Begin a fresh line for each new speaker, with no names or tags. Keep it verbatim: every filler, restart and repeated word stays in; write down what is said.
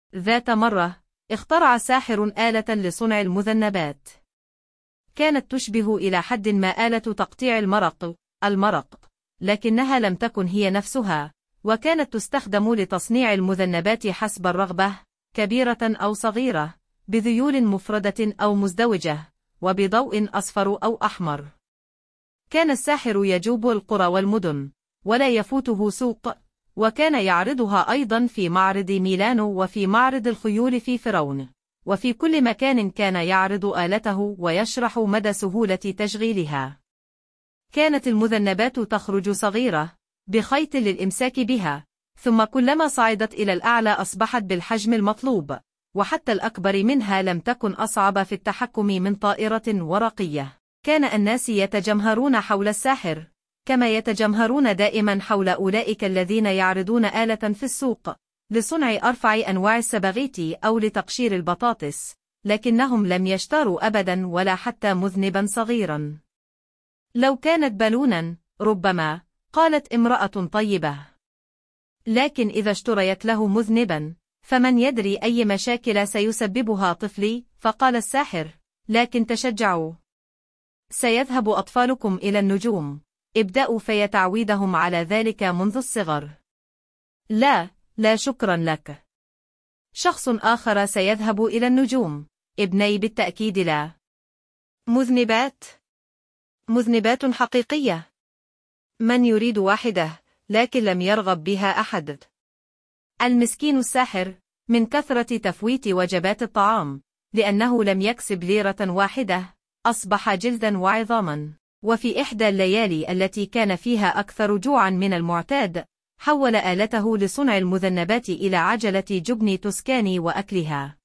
ذات مرة، اخترع ساحر آلة لصنع المذنبات. كانت تشبه إلى حد ما آلة تقطيع المرق، المرق، لكنها لم تكن هي نفسها، وكانت تستخدم لتصنيع المذنبات حسب الرغبة، كبيرة أو صغيرة، بذيول مفردة أو مزدوجة، وبضوء أصفر أو أحمر. كان الساحر يجوب القرى والمدن، ولا يفوته سوق، وكان يعرضها أيضا في معرض ميلانو وفي معرض الخيول في فرعون، وفي كل مكان كان يعرض آلته ويشرح مدى سهولة تشغيلها. كانت المذنبات تخرج صغيرة، بخيط للإمساك بها، ثم كلما صعدت إلى الأعلى أصبحت بالحجم المطلوب، وحتى الأكبر منها لم تكن أصعب في التحكم من طائرة ورقية. كان الناس يتجمهرون حول الساحر، كما يتجمهرون دائما حول أولئك الذين يعرضون آلة في السوق، لصنع أرفع أنواع السباغيت أو لتقشير البطاطس، لكنهم لم يشتروا أبدا ولا حتى مذنبا صغيرا. لو كانت بالونا، ربما، قالت امرأة طيبة. لكن إذا اشتريت له مذنبا، فمن يدري أي مشاكل سيسببها طفلي، فقال الساحر: لكن تشجعوا. سيذهب أطفالكم إلى النجوم، ابدأوا في تعويدهم على ذلك منذ الصغر. لا، لا شكرا لك. شخص آخر سيذهب إلى النجوم، ابني بالتأكيد لا. مذنبات؟ مذنبات حقيقية. من يريد واحدة، لكن لم يرغب بها أحد. المسكين الساحر، من كثرة تفويت وجبات الطعام، لأنه لم يكسب ليرة واحدة، أصبح جلدا وعظاما. وفي إحدى الليالي التي كان فيها أكثر جوعا من المعتاد، حول آلته لصنع المذنبات إلى عجلة جبن توسكاني وأكلها.